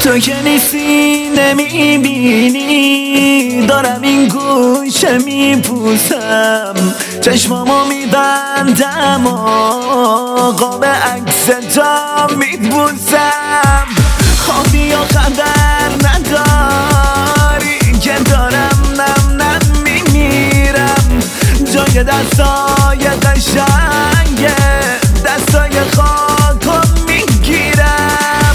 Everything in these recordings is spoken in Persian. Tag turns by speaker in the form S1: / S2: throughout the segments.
S1: تو که نیستی نمیبینی، دارم این گوشه میپوسم، چشمامو میبندم و قاب عکس تا میبوسم. خوابی یا خبر نداری که دارم نم میمیرم، جای دستای قشنگه، دستای خاکو میگیرم.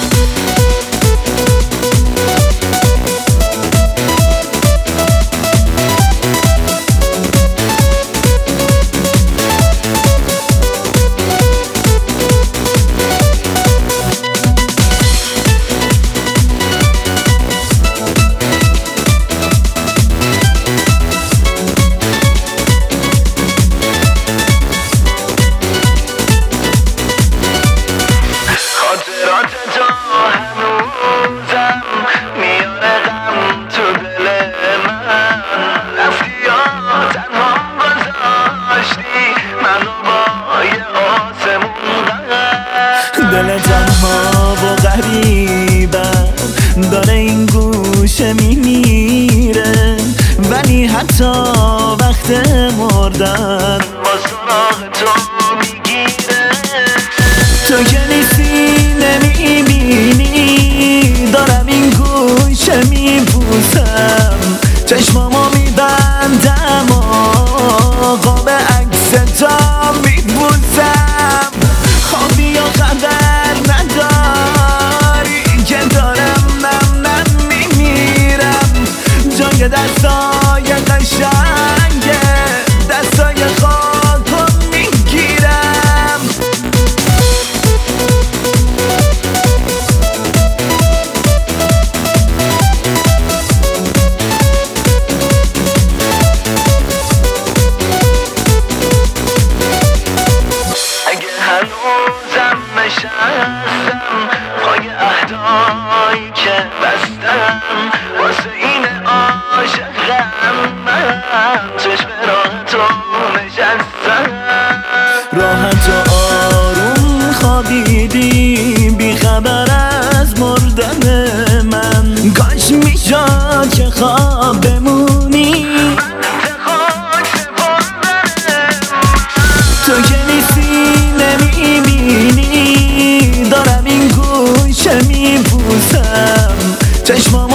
S1: دل تنها و غریبم داره این گوشه میمیره، ولی حتی وقت مردن با سراغ تو میگیره. تو که نیستی نمیبینی، دارم این گوشه میپوسم، چشمامو میبندم و قاب عکس تا میبوسم. خوابی یا خبر نداری که دارم نم میمیرم، جای دستای قشنگه، دستای خاکو میگیرم. اگه هنوزم نشستم پای عهدایی که بستم، واسه این عاشقم من چشم راه تو نشستم. راحت و آروم خوابیدی بی خبر از مردن من، کاش میشد که خواب بمونی. تو که نیستی نمیبینی، دارم این گوشه میپوسم، چشمامو